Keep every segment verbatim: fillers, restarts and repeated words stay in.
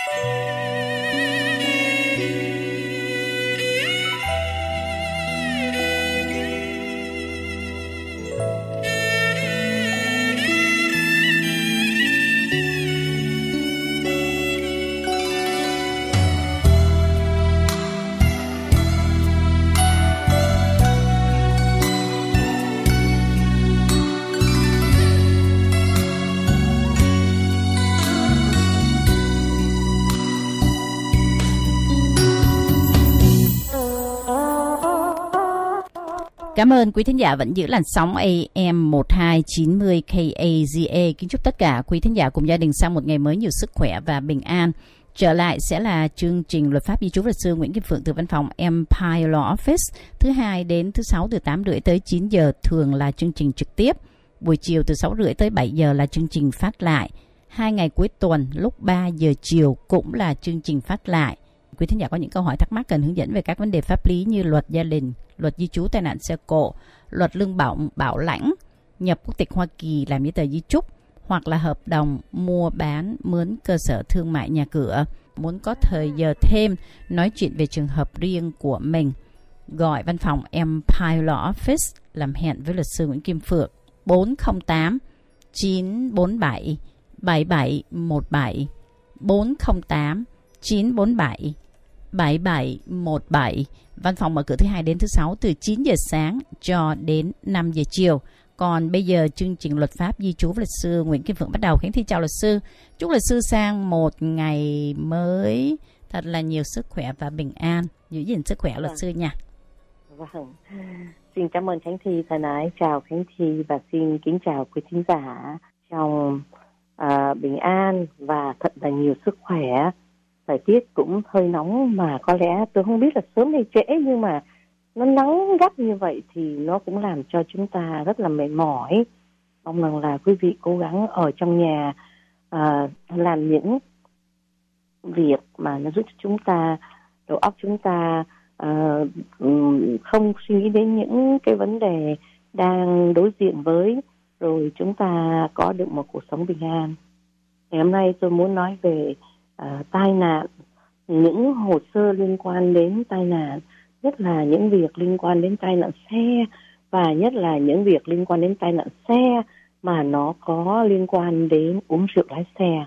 Cảm ơn quý thính giả vẫn giữ làn sóng A M một hai chín mươi K A Z A. Kính chúc tất cả quý thính giả cùng gia đình sang một ngày mới nhiều sức khỏe và bình an. Trở lại sẽ là chương trình Luật pháp Di trú luật sư Nguyễn Kim Phượng từ văn phòng Empire Law Office, thứ hai đến thứ sáu từ tám rưỡi tới chín giờ, thường là chương trình trực tiếp. Buổi chiều từ sáu rưỡi tới bảy giờ là chương trình phát lại. Hai ngày cuối tuần lúc ba giờ chiều cũng là chương trình phát lại. Quý thính giả có những câu hỏi thắc mắc cần hướng dẫn về các vấn đề pháp lý như luật gia đình, luật di trú tai nạn xe cộ, luật lương bổng bảo lãnh, nhập quốc tịch Hoa Kỳ, làm giấy tờ di trúc, hoặc là hợp đồng mua bán mướn cơ sở thương mại nhà cửa, muốn có thời giờ thêm nói chuyện về trường hợp riêng của mình, gọi văn phòng Empire Law Office làm hẹn với luật sư Nguyễn Kim Phượng bốn không tám chín bốn bảy bảy bảy một bảy bốn không tám chín bốn bảy bảy bảy một bảy. Văn phòng mở cửa thứ hai đến thứ sáu từ chín giờ sáng cho đến năm giờ chiều. Còn bây giờ chương trình Luật pháp Di trú luật sư Nguyễn Kim Phượng bắt đầu. Khánh Thi chào luật sư. Chúc luật sư sang một ngày mới thật là nhiều sức khỏe và bình an. Giữ gìn sức khỏe luật sư nha. Vâng. Xin cảm ơn Khánh Thi thân ái. Chào Khánh Thi và xin kính chào quý thính giả trong uh, bình an và thật là nhiều sức khỏe. Thời tiết cũng hơi nóng mà có lẽ tôi không biết là sớm hay trễ, nhưng mà nó nắng gắt như vậy thì nó cũng làm cho chúng ta rất là mệt mỏi. Mong rằng là quý vị cố gắng ở trong nhà à, làm những việc mà nó giúp cho chúng ta, đầu óc chúng ta à, không suy nghĩ đến những cái vấn đề đang đối diện với, rồi chúng ta có được một cuộc sống bình an. Ngày hôm nay tôi muốn nói về À, tai nạn, những hồ sơ liên quan đến tai nạn, nhất là những việc liên quan đến tai nạn xe, và nhất là những việc liên quan đến tai nạn xe mà nó có liên quan đến uống rượu lái xe.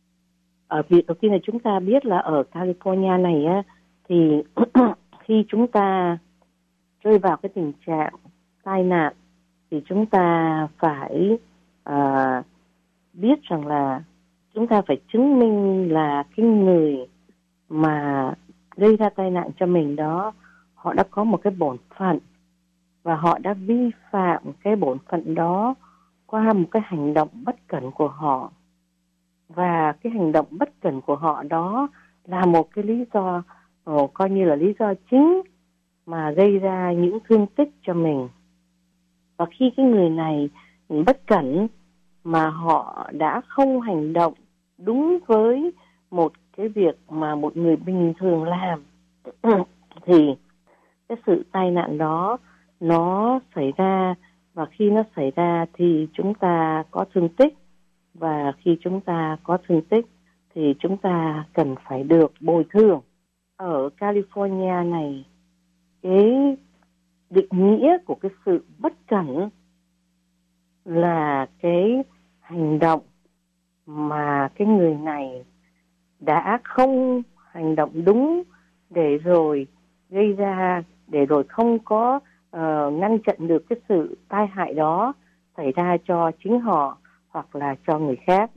Ở việc đầu tiên là chúng ta biết là ở California này á, thì khi chúng ta rơi vào cái tình trạng tai nạn thì chúng ta phải à, biết rằng là chúng ta phải chứng minh là cái người mà gây ra tai nạn cho mình đó, họ đã có một cái bổn phận và họ đã vi phạm cái bổn phận đó qua một cái hành động bất cẩn của họ. Và cái hành động bất cẩn của họ đó là một cái lý do, oh, coi như là lý do chính mà gây ra những thương tích cho mình. Và khi cái người này bất cẩn mà họ đã không hành động đúng với một cái việc mà một người bình thường làm thì cái sự tai nạn đó nó xảy ra, và khi nó xảy ra thì chúng ta có thương tích, và khi chúng ta có thương tích thì chúng ta cần phải được bồi thường. Ở California này, cái định nghĩa của cái sự bất cẩn là cái hành động mà cái người này đã không hành động đúng để rồi gây ra, để rồi không có uh, ngăn chặn được cái sự tai hại đó xảy ra cho chính họ hoặc là cho người khác.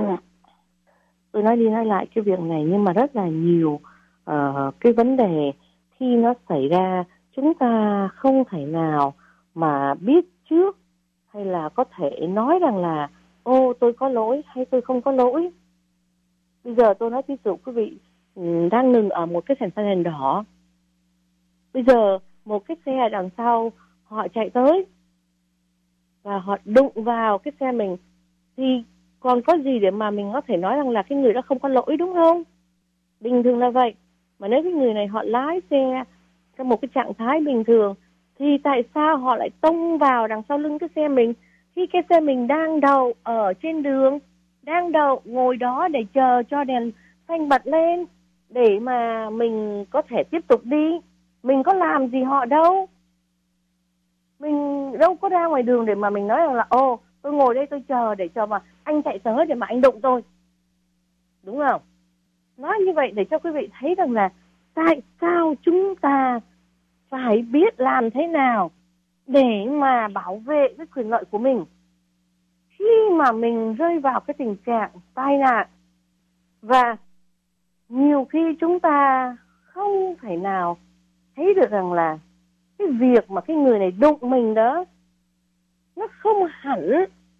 Tôi nói đi nói lại cái việc này, nhưng mà rất là nhiều uh, cái vấn đề khi nó xảy ra chúng ta không thể nào mà biết trước, hay là có thể nói rằng là ô tôi có lỗi hay tôi không có lỗi. Bây giờ tôi nói ví dụ quý vị đang ngừng ở một cái đèn xanh đèn đỏ. Bây giờ một cái xe đằng sau họ chạy tới và họ đụng vào cái xe mình, thì còn có gì để mà mình có thể nói rằng là cái người đó không có lỗi, đúng không? Bình thường là vậy. Mà nếu cái người này họ lái xe trong một cái trạng thái bình thường thì tại sao họ lại tông vào đằng sau lưng cái xe mình khi cái xe mình đang đậu ở trên đường, đang đậu ngồi đó để chờ cho đèn phanh bật lên để mà mình có thể tiếp tục đi. Mình có làm gì họ đâu. Mình đâu có ra ngoài đường để mà mình nói rằng là ồ, tôi ngồi đây tôi chờ để cho mà anh chạy tới để mà anh đụng tôi. Đúng không? Nói như vậy để cho quý vị thấy rằng là tại sao chúng ta phải biết làm thế nào để mà bảo vệ cái quyền lợi của mình khi mà mình rơi vào cái tình trạng tai nạn. Và nhiều khi chúng ta không thể nào thấy được rằng là cái việc mà cái người này đụng mình đó, nó không hẳn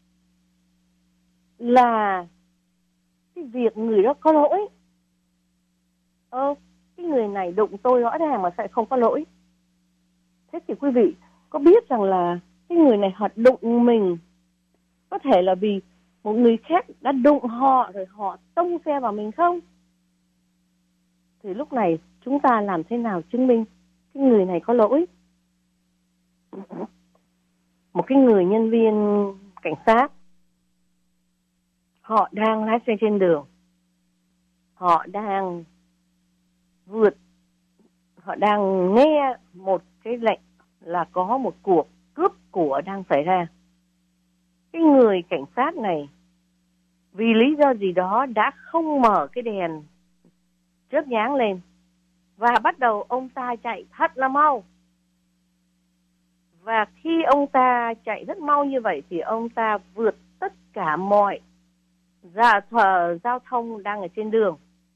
là cái việc người đó có lỗi. Ờ, cái người này đụng tôi rõ ràng mà sẽ không có lỗi. Thế thì quý vị có biết rằng là cái người này họ đụng mình có thể là vì một người khác đã đụng họ rồi họ tông xe vào mình không? Thì lúc này chúng ta làm thế nào chứng minh cái người này có lỗi? Một cái người nhân viên cảnh sát, họ đang lái xe trên đường, họ đang vượt, họ đang nghe một cái lệnh là có một cuộc cướp của đang xảy ra. Cái người cảnh sát này vì lý do gì đó đã không mở cái đèn chớp nhoáng lên và bắt đầu ông ta chạy thật là mau. Và khi ông ta chạy rất mau như vậy thì ông ta vượt tất cả mọi dạ thờ giao thông đang ở trên đường.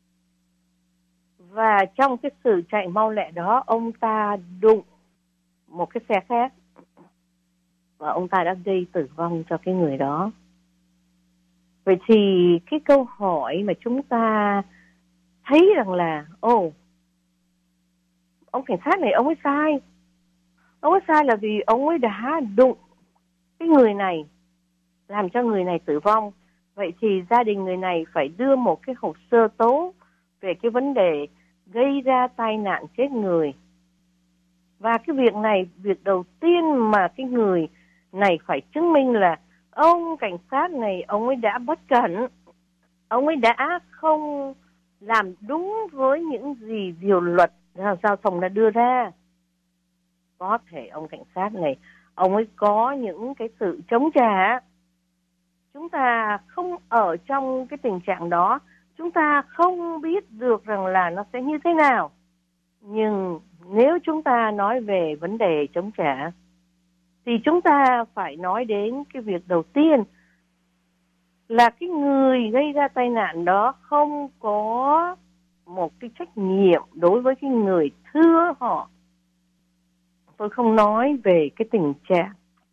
Và trong cái sự chạy mau lẹ đó, ông ta đụng một cái xe khác và ông ta đã gây tử vong cho cái người đó. Vậy thì cái câu hỏi mà chúng ta thấy rằng là ồ, oh, ông cảnh sát này ông ấy sai. Ông ấy sai là vì ông ấy đã đụng cái người này, làm cho người này tử vong. Vậy thì gia đình người này phải đưa một cái hồ sơ tố về cái vấn đề gây ra tai nạn chết người. Và cái việc này, việc đầu tiên mà cái người này phải chứng minh là ông cảnh sát này, ông ấy đã bất cẩn, ông ấy đã không làm đúng với những gì điều luật giao thông đã đưa ra. Có thể ông cảnh sát này, ông ấy có những cái sự chống trả. Chúng ta không ở trong cái tình trạng đó, chúng ta không biết được rằng là nó sẽ như thế nào. Nhưng nếu chúng ta nói về vấn đề chống trả, thì chúng ta phải nói đến cái việc đầu tiên là cái người gây ra tai nạn đó không có một cái trách nhiệm đối với cái người thưa họ. Tôi không nói về cái tình trạng,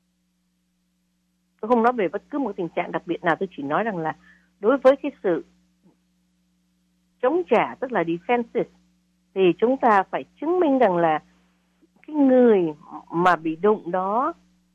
tôi không nói về bất cứ một tình trạng đặc biệt nào, tôi chỉ nói rằng là đối với cái sự chống trả, tức là defensive, thì chúng ta phải chứng minh rằng là cái người mà bị đụng đó,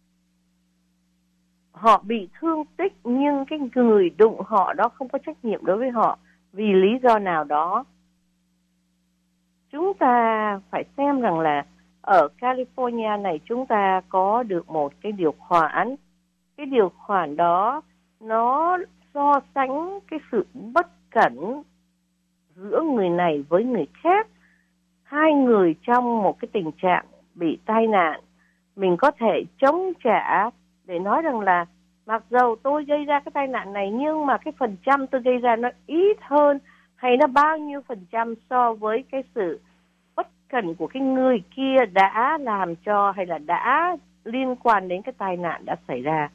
họ bị thương tích nhưng cái người đụng họ đó không có trách nhiệm đối với họ vì lý do nào đó. Chúng ta phải xem rằng là ở California này chúng ta có được một cái điều khoản. Cái điều khoản đó nó so sánh cái sự bất cẩn giữa người này với người khác. Hai người trong một cái tình trạng bị tai nạn, mình có thể chống trả để nói rằng là mặc dầu tôi gây ra cái tai nạn này nhưng mà cái phần trăm tôi gây ra nó ít hơn hay nó bao nhiêu phần trăm so với cái sự bất cẩn của cái người kia đã làm cho hay là đã liên quan đến cái tai nạn đã xảy ra.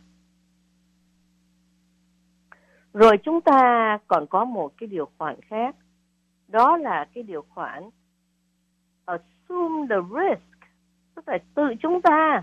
Rồi chúng ta còn có một cái điều khoản khác, đó là cái điều khoản assume the risk, tức là tự chúng ta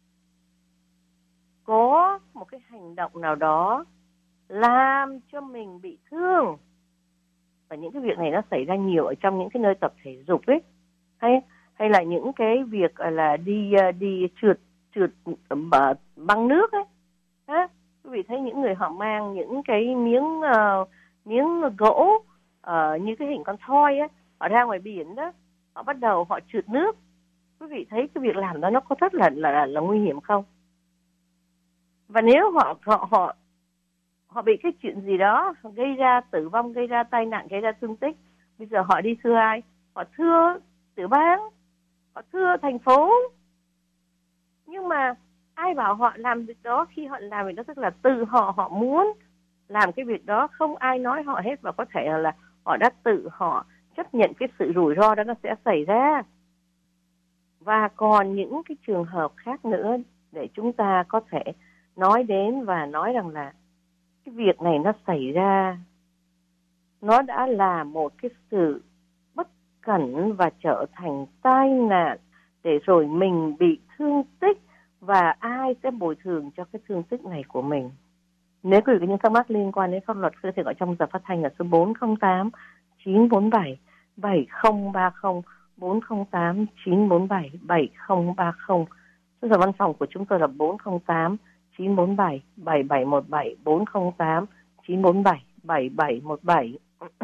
có một cái hành động nào đó làm cho mình bị thương. Và những cái việc này nó xảy ra nhiều ở trong những cái nơi tập thể dục ấy, hay hay là những cái việc là đi đi trượt trượt băng nước ấy. Ha? Quý vị thấy những người họ mang những cái miếng uh, miếng gỗ uh, như cái hình con thoi ấy, họ ra ngoài biển đó, họ bắt đầu họ trượt nước. Quý vị thấy cái việc làm đó nó có rất là là là nguy hiểm không? Và nếu họ họ họ họ bị cái chuyện gì đó gây ra tử vong, gây ra tai nạn, gây ra thương tích. Bây giờ họ đi thưa ai? Họ thưa tiểu bang, họ thưa thành phố. Nhưng mà ai bảo họ làm việc đó? Khi họ làm việc đó tức là tự họ, họ muốn làm cái việc đó, không ai nói họ hết, và có thể là họ đã tự họ chấp nhận cái sự rủi ro đó nó sẽ xảy ra. Và còn những cái trường hợp khác nữa để chúng ta có thể nói đến và nói rằng là cái việc này nó xảy ra, nó đã là một cái sự bất cẩn và trở thành tai nạn, để rồi mình bị thương tích, và ai sẽ bồi thường cho cái thương tích này của mình. Nếu quý vị có những thắc mắc liên quan đến pháp luật, có thể gọi trong giờ phát thanh là số bốn không tám chín bốn bảy bảy không ba không, bốn không tám chín bốn bảy bảy không ba không. Số giờ văn phòng của chúng tôi là bốn không tám chín bốn bảy bảy bảy một bảy, bốn không tám chín bốn bảy bảy bảy một bảy.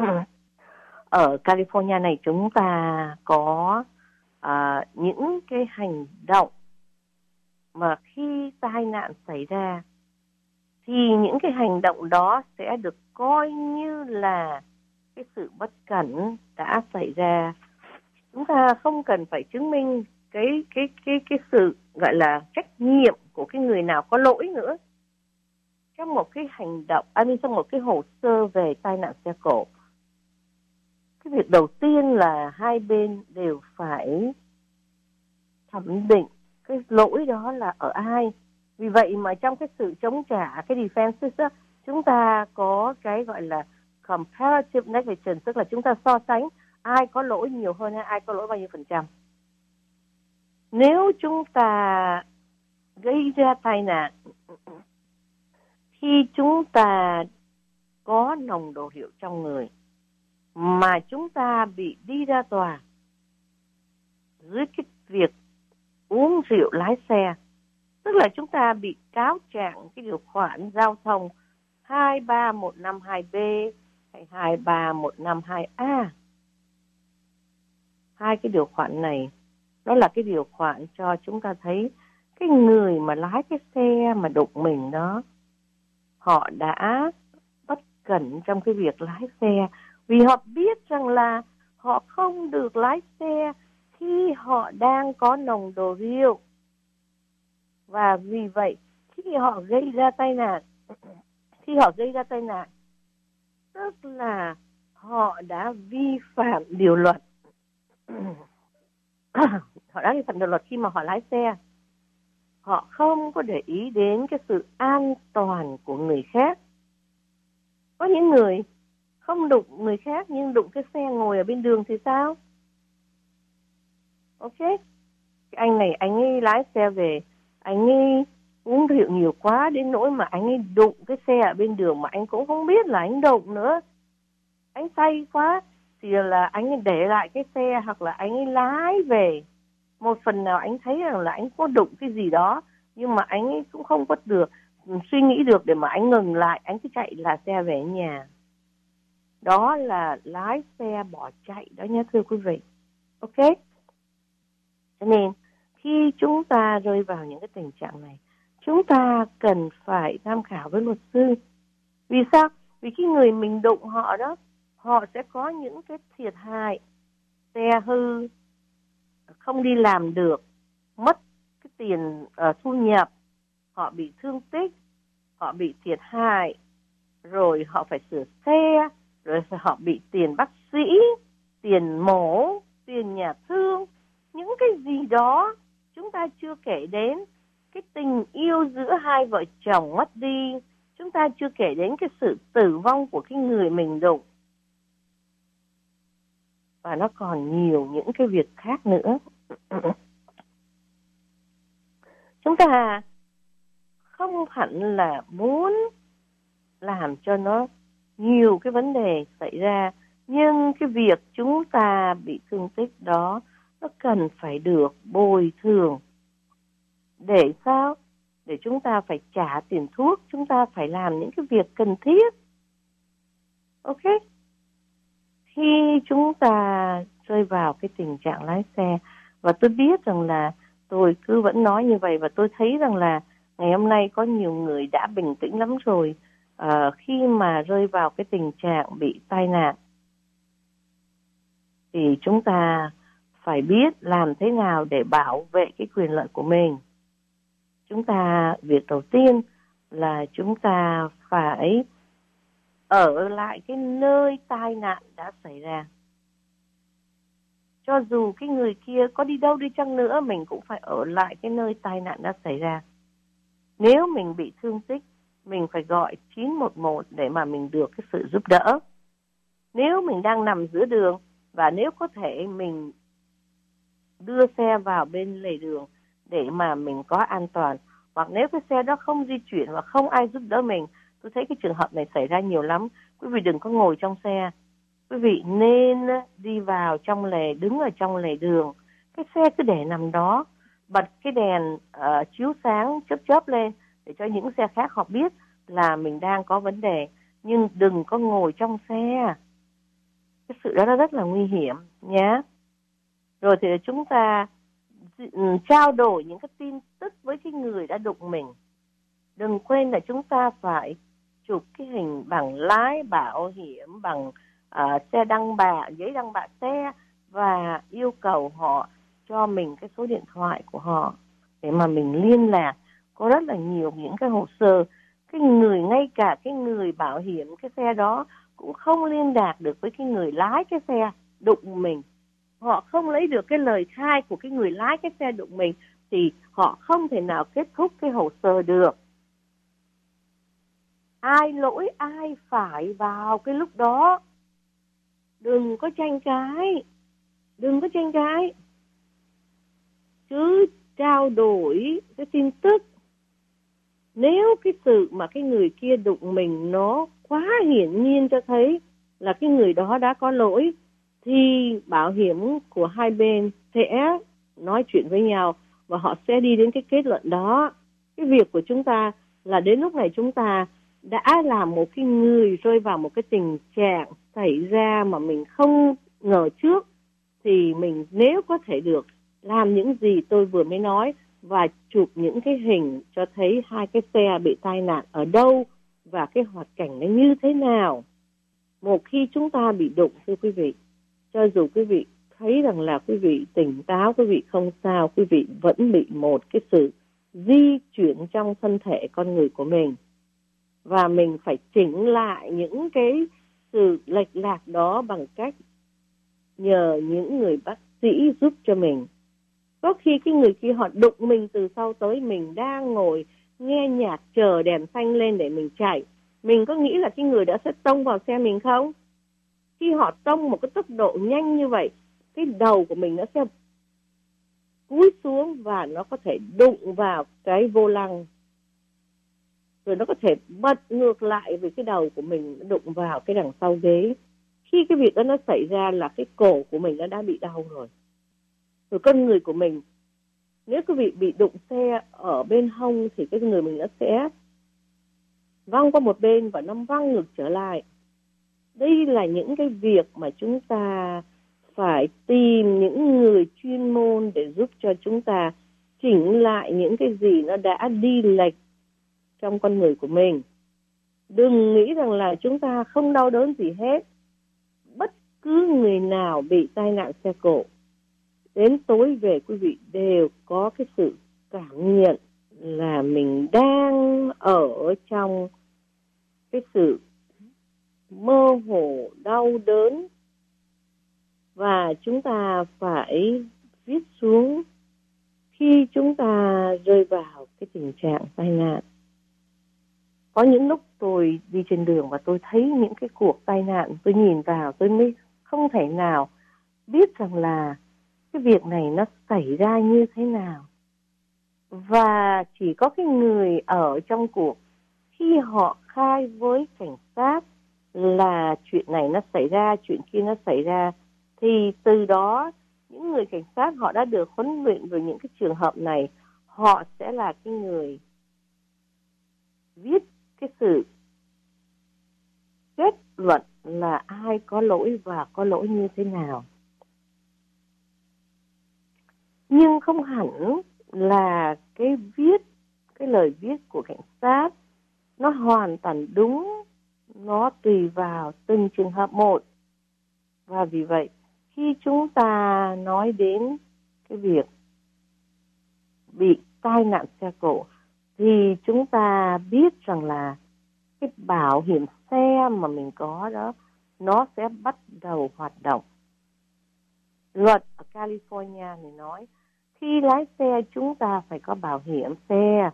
Ở California này chúng ta có à, những cái hành động mà khi tai nạn xảy ra thì những cái hành động đó sẽ được coi như là cái sự bất cẩn đã xảy ra. Chúng ta không cần phải chứng minh cái cái cái cái sự gọi là trách nhiệm của cái người nào có lỗi nữa. Trong một cái hành động, à, trong một cái hồ sơ về tai nạn xe cộ, cái việc đầu tiên là hai bên đều phải thẩm định cái lỗi đó là ở ai. Vì vậy mà trong cái sự chống trả, cái defense đó, chúng ta có cái gọi là comparative negligence, tức là chúng ta so sánh ai có lỗi nhiều hơn hay ai có lỗi bao nhiêu phần trăm. Nếu chúng ta gây ra tai nạn khi chúng ta có nồng độ rượu trong người mà chúng ta bị đi ra tòa dưới cái việc uống rượu lái xe, tức là chúng ta bị cáo trạng cái điều khoản giao thông hai ba một năm hai B hay hai ba một năm hai A. Hai cái điều khoản này đó là cái điều khoản cho chúng ta thấy cái người mà lái cái xe mà đụng mình đó, họ đã bất cẩn trong cái việc lái xe, vì họ biết rằng là họ không được lái xe khi họ đang có nồng độ rượu. Và vì vậy khi họ gây ra tai nạn, khi họ gây ra tai nạn, tức là họ đã vi phạm điều luật. Họ đã vi phạm điều luật khi mà họ lái xe. Họ không có để ý đến cái sự an toàn của người khác. Có những người không đụng người khác nhưng đụng cái xe ngồi ở bên đường thì sao? Ok, anh này anh ấy lái xe về, anh ấy uống rượu nhiều quá đến nỗi mà anh ấy đụng cái xe ở bên đường mà anh cũng không biết là anh đụng nữa. Anh say quá thì là anh ấy để lại cái xe, hoặc là anh ấy lái về. Một phần nào anh thấy rằng là anh có đụng cái gì đó, nhưng mà anh ấy cũng không có được suy nghĩ được để mà anh ngừng lại, anh cứ chạy là xe về nhà. Đó là lái xe bỏ chạy đó nhé thưa quý vị. Ok? Cho nên khi chúng ta rơi vào những cái tình trạng này, chúng ta cần phải tham khảo với luật sư. Vì sao? Vì cái người mình đụng họ đó, họ sẽ có những cái thiệt hại, xe hư, không đi làm được, mất cái tiền uh, thu nhập, họ bị thương tích, họ bị thiệt hại, rồi họ phải sửa xe, rồi họ bị tiền bác sĩ, tiền mổ, tiền nhà thương, những cái gì đó chúng ta chưa kể đến cái tình yêu giữa hai vợ chồng mất đi, chúng ta chưa kể đến cái sự tử vong của cái người mình đụng. Và nó còn nhiều những cái việc khác nữa. Chúng ta không hẳn là muốn làm cho nó nhiều cái vấn đề xảy ra, nhưng cái việc chúng ta bị thương tích đó nó cần phải được bồi thường. Để sao? Để chúng ta phải trả tiền thuốc, chúng ta phải làm những cái việc cần thiết. Ok? Khi chúng ta rơi vào cái tình trạng lái xe, và tôi biết rằng là tôi cứ vẫn nói như vậy, và tôi thấy rằng là ngày hôm nay có nhiều người đã bình tĩnh lắm rồi. uh, khi mà rơi vào cái tình trạng bị tai nạn thì chúng ta phải biết làm thế nào để bảo vệ cái quyền lợi của mình. Chúng ta, việc đầu tiên là chúng ta phải ở lại cái nơi tai nạn đã xảy ra. Cho dù cái người kia có đi đâu đi chăng nữa, mình cũng phải ở lại cái nơi tai nạn đã xảy ra. Nếu mình bị thương tích, mình phải gọi chín một một để mà mình được cái sự giúp đỡ. Nếu mình đang nằm giữa đường, và nếu có thể mình đưa xe vào bên lề đường để mà mình có an toàn. Hoặc nếu cái xe đó không di chuyển và không ai giúp đỡ mình, tôi thấy cái trường hợp này xảy ra nhiều lắm. Quý vị đừng có ngồi trong xe. Quý vị nên đi vào trong lề, đứng ở trong lề đường. Cái xe cứ để nằm đó, bật cái đèn uh, chiếu sáng chớp chớp lên để cho những xe khác họ biết là mình đang có vấn đề. Nhưng đừng có ngồi trong xe. Cái sự đó nó rất là nguy hiểm nhé. Rồi thì chúng ta trao đổi những cái tin tức với cái người đã đụng mình. Đừng quên là chúng ta phải chụp cái hình bằng lái, bảo hiểm, bằng uh, xe đăng bạ, giấy đăng bạ xe, và yêu cầu họ cho mình cái số điện thoại của họ để mà mình liên lạc. Có rất là nhiều những cái hồ sơ, cái người, ngay cả cái người bảo hiểm cái xe đó cũng không liên lạc được với cái người lái cái xe đụng mình. Họ không lấy được cái lời khai của cái người lái cái xe đụng mình thì họ không thể nào kết thúc cái hồ sơ được. Ai lỗi ai phải vào cái lúc đó. Đừng có tranh cãi. Đừng có tranh cãi. Chứ trao đổi cái tin tức. Nếu cái sự mà cái người kia đụng mình nó quá hiển nhiên cho thấy là cái người đó đã có lỗi, thì bảo hiểm của hai bên sẽ nói chuyện với nhau và họ sẽ đi đến cái kết luận đó. Cái việc của chúng ta là đến lúc này chúng ta đã làm một cái người rơi vào một cái tình trạng xảy ra mà mình không ngờ trước, thì mình nếu có thể được làm những gì tôi vừa mới nói và chụp những cái hình cho thấy hai cái xe bị tai nạn ở đâu và cái hoạt cảnh nó như thế nào. Một khi chúng ta bị đụng, thưa quý vị, cho dù quý vị thấy rằng là quý vị tỉnh táo, quý vị không sao, quý vị vẫn bị một cái sự di chuyển trong thân thể con người của mình. Và mình phải chỉnh lại những cái sự lệch lạc đó bằng cách nhờ những người bác sĩ giúp cho mình. Có khi cái người kia họ đụng mình từ sau tới, mình đang ngồi nghe nhạc chờ đèn xanh lên để mình chạy. Mình có nghĩ là cái người đó sẽ tông vào xe mình không? Khi họ tông một cái tốc độ nhanh như vậy, cái đầu của mình nó sẽ cúi xuống và nó có thể đụng vào cái vô lăng. Rồi nó có thể bật ngược lại vì cái đầu của mình đụng vào cái đằng sau ghế. Khi cái việc đó nó xảy ra là cái cổ của mình nó đã bị đau rồi. Rồi con người của mình, nếu quý vị bị đụng xe ở bên hông thì cái người mình nó sẽ văng qua một bên và nó văng ngược trở lại. Đây là những cái việc mà chúng ta phải tìm những người chuyên môn để giúp cho chúng ta chỉnh lại những cái gì nó đã đi lệch trong con người của mình. Đừng nghĩ rằng là chúng ta không đau đớn gì hết. Bất cứ người nào bị tai nạn xe cộ, đến tối về quý vị đều có cái sự cảm nhận là mình đang ở trong cái sự mơ hồ, đau đớn. Và chúng ta phải viết xuống khi chúng ta rơi vào cái tình trạng tai nạn. Có những lúc tôi đi trên đường và tôi thấy những cái cuộc tai nạn, tôi nhìn vào tôi mới không thể nào biết rằng là cái việc này nó xảy ra như thế nào. Và chỉ có cái người ở trong cuộc, khi họ khai với cảnh sát là chuyện này nó xảy ra, chuyện kia nó xảy ra, thì từ đó những người cảnh sát họ đã được huấn luyện về những cái trường hợp này, họ sẽ là cái người viết cái sự kết luận là ai có lỗi và có lỗi như thế nào. Nhưng không hẳn là cái viết, cái lời viết của cảnh sát nó hoàn toàn đúng, nó tùy vào từng trường hợp một. Và vì vậy, khi chúng ta nói đến cái việc bị tai nạn xe cộ, thì chúng ta biết rằng là cái bảo hiểm xe mà mình có đó, nó sẽ bắt đầu hoạt động. Luật ở California này nói, khi lái xe chúng ta phải có bảo hiểm xe.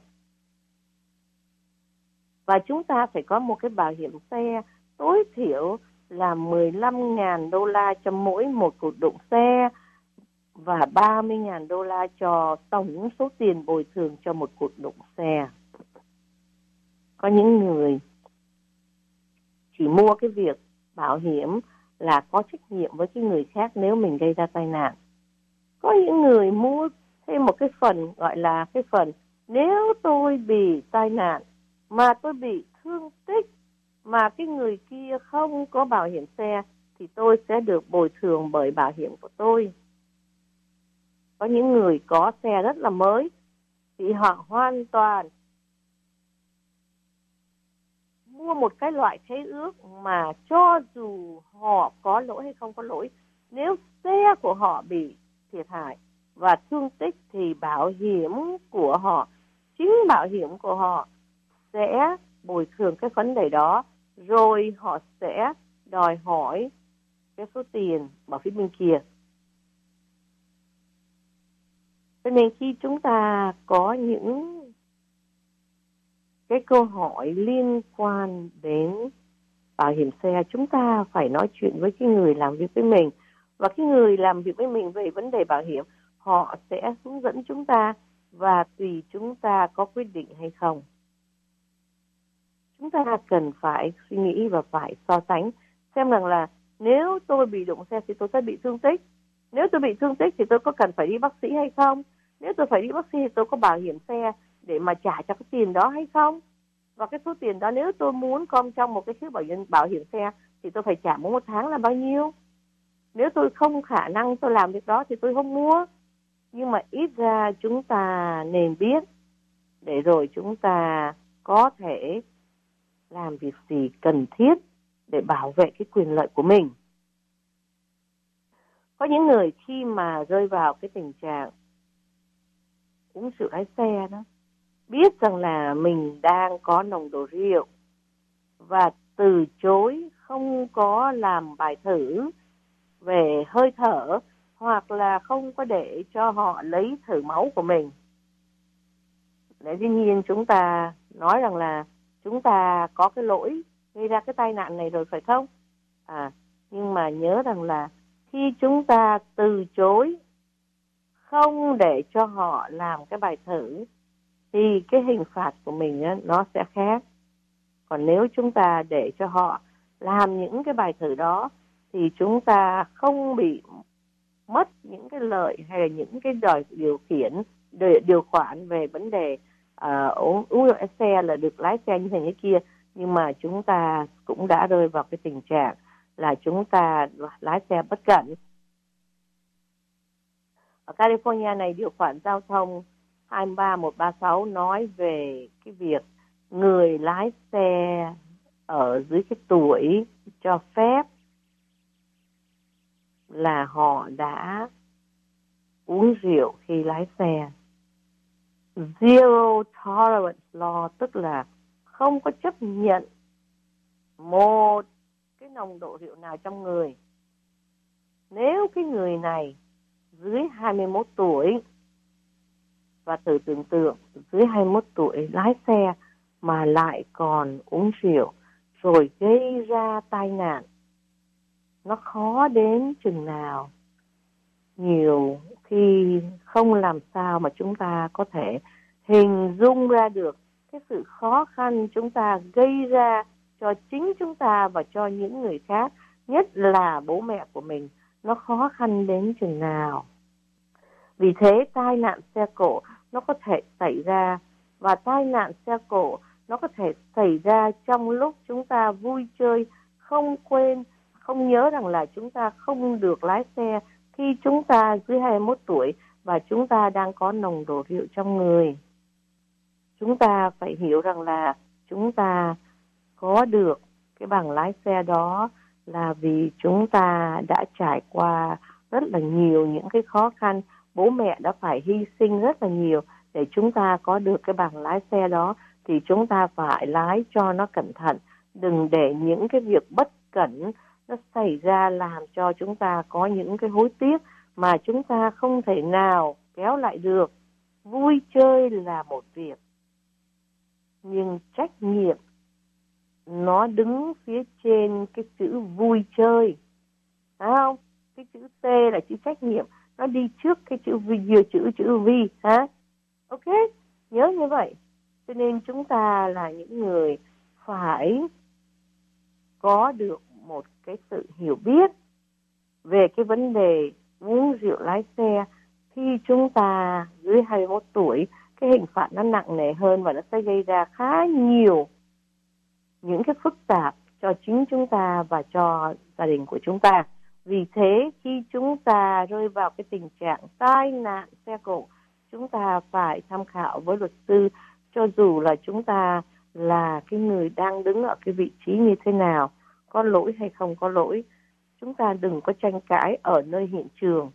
Và chúng ta phải có một cái bảo hiểm xe tối thiểu là mười lăm nghìn đô la cho mỗi một cuộc đụng xe và ba mươi nghìn đô la cho tổng số tiền bồi thường cho một cuộc đụng xe. Có những người chỉ mua cái việc bảo hiểm là có trách nhiệm với cái người khác nếu mình gây ra tai nạn. Có những người mua thêm một cái phần gọi là cái phần nếu tôi bị tai nạn mà tôi bị thương tích mà cái người kia không có bảo hiểm xe thì tôi sẽ được bồi thường bởi bảo hiểm của tôi. Có những người có xe rất là mới thì họ hoàn toàn mua một cái loại khế ước mà cho dù họ có lỗi hay không có lỗi, nếu xe của họ bị thiệt hại và thương tích thì bảo hiểm của họ, chính bảo hiểm của họ sẽ bồi thường cái vấn đề đó, rồi họ sẽ đòi hỏi cái số tiền bảo phía bên kia. Cho nên khi chúng ta có những cái câu hỏi liên quan đến bảo hiểm xe, chúng ta phải nói chuyện với cái người làm việc với mình. Và cái người làm việc với mình về vấn đề bảo hiểm, họ sẽ hướng dẫn chúng ta và tùy chúng ta có quyết định hay không. Chúng ta cần phải suy nghĩ và phải so sánh xem rằng là nếu tôi bị đụng xe thì tôi sẽ bị thương tích. Nếu tôi bị thương tích thì tôi có cần phải đi bác sĩ hay không? Nếu tôi phải đi bác sĩ thì tôi có bảo hiểm xe để mà trả cho cái tiền đó hay không? Và cái số tiền đó nếu tôi muốn gom trong một cái chiếc bảo hiểm, bảo hiểm xe thì tôi phải trả mỗi một tháng là bao nhiêu? Nếu tôi không khả năng tôi làm việc đó thì tôi không mua. Nhưng mà ít ra chúng ta nên biết để rồi chúng ta có thể làm việc gì cần thiết để bảo vệ cái quyền lợi của mình. Có những người khi mà rơi vào cái tình trạng uống rượu lái xe đó, biết rằng là mình đang có nồng độ rượu và từ chối không có làm bài thử về hơi thở hoặc là không có để cho họ lấy thử máu của mình. Để tuy nhiên chúng ta nói rằng là chúng ta có cái lỗi gây ra cái tai nạn này rồi phải không? À, nhưng mà nhớ rằng là khi chúng ta từ chối không để cho họ làm cái bài thử thì cái hình phạt của mình á, nó sẽ khác. Còn nếu chúng ta để cho họ làm những cái bài thử đó thì chúng ta không bị mất những cái lợi hay là những cái đòi điều khiển, điều khoản về vấn đề uh, uống rượu lái xe là được lái xe như thế như kia. Nhưng mà chúng ta cũng đã rơi vào cái tình trạng là chúng ta lái xe bất cẩn. Ở California này, điều khoản giao thông hai ba một ba sáu nói về cái việc người lái xe ở dưới cái tuổi cho phép là họ đã uống rượu khi lái xe. Zero tolerance law tức là không có chấp nhận một cái nồng độ rượu nào trong người. Nếu cái người này dưới hai mươi mốt tuổi, và thử tưởng tượng dưới hai mươi mốt tuổi lái xe mà lại còn uống rượu rồi gây ra tai nạn, nó khó đến chừng nào. Nhiều khi không làm sao mà chúng ta có thể hình dung ra được cái sự khó khăn chúng ta gây ra cho chính chúng ta và cho những người khác, nhất là bố mẹ của mình, nó khó khăn đến chừng nào. Vì thế tai nạn xe cộ nó có thể xảy ra, và tai nạn xe cộ nó có thể xảy ra trong lúc chúng ta vui chơi, không quên, không nhớ rằng là chúng ta không được lái xe khi chúng ta dưới hai mươi mốt tuổi và chúng ta đang có nồng độ rượu trong người. Chúng ta phải hiểu rằng là chúng ta có được cái bằng lái xe đó là vì chúng ta đã trải qua rất là nhiều những cái khó khăn. Bố mẹ đã phải hy sinh rất là nhiều để chúng ta có được cái bằng lái xe đó, thì chúng ta phải lái cho nó cẩn thận. Đừng để những cái việc bất cẩn nó xảy ra làm cho chúng ta có những cái hối tiếc mà chúng ta không thể nào kéo lại được. Vui chơi là một việc, nhưng trách nhiệm nó đứng phía trên cái chữ vui chơi, phải không? Cái chữ T là chữ trách nhiệm, nó đi trước cái chữ V, vừa chữ chữ V, hả? Ok, nhớ như vậy. Cho nên chúng ta là những người phải có được một cái sự hiểu biết về cái vấn đề uống rượu lái xe. Khi chúng ta dưới hai mươi mốt tuổi, cái hình phạt nó nặng nề hơn và nó sẽ gây ra khá nhiều những cái phức tạp cho chính chúng ta và cho gia đình của chúng ta. Vì thế khi chúng ta rơi vào cái tình trạng tai nạn xe cộ, chúng ta phải tham khảo với luật sư, cho dù là chúng ta là cái người đang đứng ở cái vị trí như thế nào, có lỗi hay không có lỗi. Chúng ta đừng có tranh cãi ở nơi hiện trường,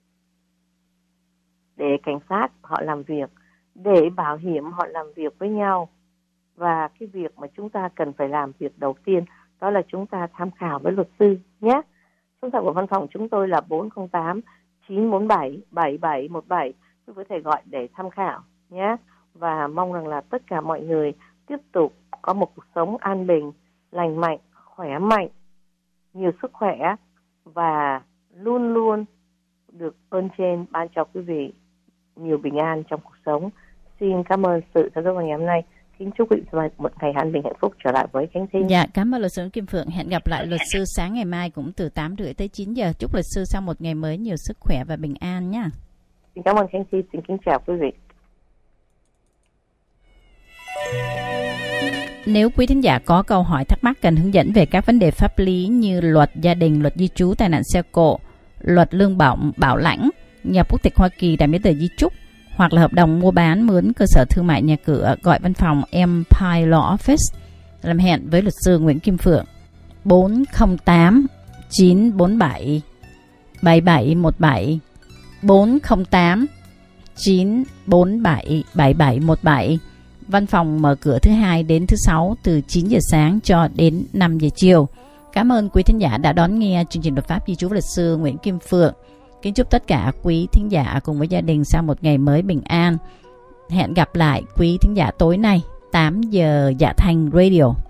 để cảnh sát họ làm việc, để bảo hiểm họ làm việc với nhau. Và cái việc mà chúng ta cần phải làm việc đầu tiên đó là chúng ta tham khảo với luật sư nhé. Số điện của văn phòng chúng tôi là bốn không tám chín bốn bảy bảy bảy một bảy. Quý vị có thể gọi để tham khảo nhé. Và mong rằng là tất cả mọi người tiếp tục có một cuộc sống an bình, lành mạnh, khỏe mạnh, nhiều sức khỏe và luôn luôn được ơn trên ban cho quý vị nhiều bình an trong cuộc sống. Xin cảm ơn sự theo dõi của ngày hôm nay. Kính chúc quý vị một ngày an bình hạnh phúc. Trở lại với Khánh Thi. Dạ, cảm ơn luật sư Kim Phượng. Hẹn gặp lại luật sư sáng ngày mai cũng từ tám rưỡi tới chín giờ. Chúc luật sư sau một ngày mới nhiều sức khỏe và bình an nhé. Xin cảm ơn Khánh Thi. Xin kính chào quý vị. Nếu quý thính giả có câu hỏi thắc mắc cần hướng dẫn về các vấn đề pháp lý như luật gia đình, luật di trú, tai nạn xe cộ, luật lương bảo bảo lãnh, nhập quốc tịch Hoa Kỳ, đảm giấy tờ di chúc, hoặc là hợp đồng mua bán mướn cơ sở thương mại nhà cửa, gọi văn phòng Empire Law Office. Làm hẹn với luật sư Nguyễn Kim Phượng bốn không tám chín bốn bảy bảy bảy một bảy, bốn không tám chín bốn bảy bảy bảy một bảy. Văn phòng mở cửa thứ hai đến thứ sáu từ chín giờ sáng cho đến năm giờ chiều. Cảm ơn quý thính giả đã đón nghe chương trình luật pháp di trú với luật sư Nguyễn Kim Phượng. Kính chúc tất cả quý thính giả cùng với gia đình sau một ngày mới bình an. Hẹn gặp lại quý thính giả tối nay tám giờ Dạ Thanh Radio.